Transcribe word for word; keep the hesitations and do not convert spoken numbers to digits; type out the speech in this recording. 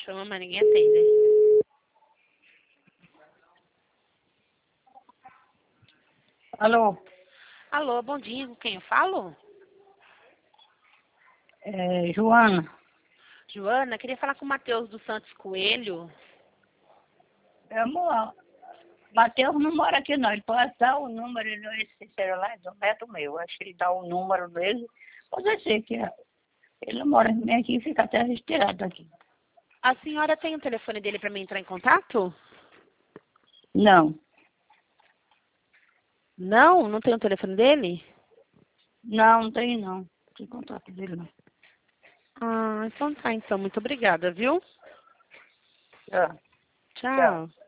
chama, mas ninguém atende. Alô? Alô, bom dia, com quem eu falo? É, Joana. Joana, queria falar com o Matheus dos Santos Coelho. Meu amor, Matheus não mora aqui não, ele pode dar o número, esse celular é do meu, acho que ele dá o número dele, pode ser que ele não mora nem aqui, fica até retirado aqui. A senhora tem o telefone dele para mim entrar em contato? Não, Não? Não tem o telefone dele? não, não tem não, não tem contato dele não. Ah, então tá, então. Muito obrigada, viu? Tá, tchau. Tchau.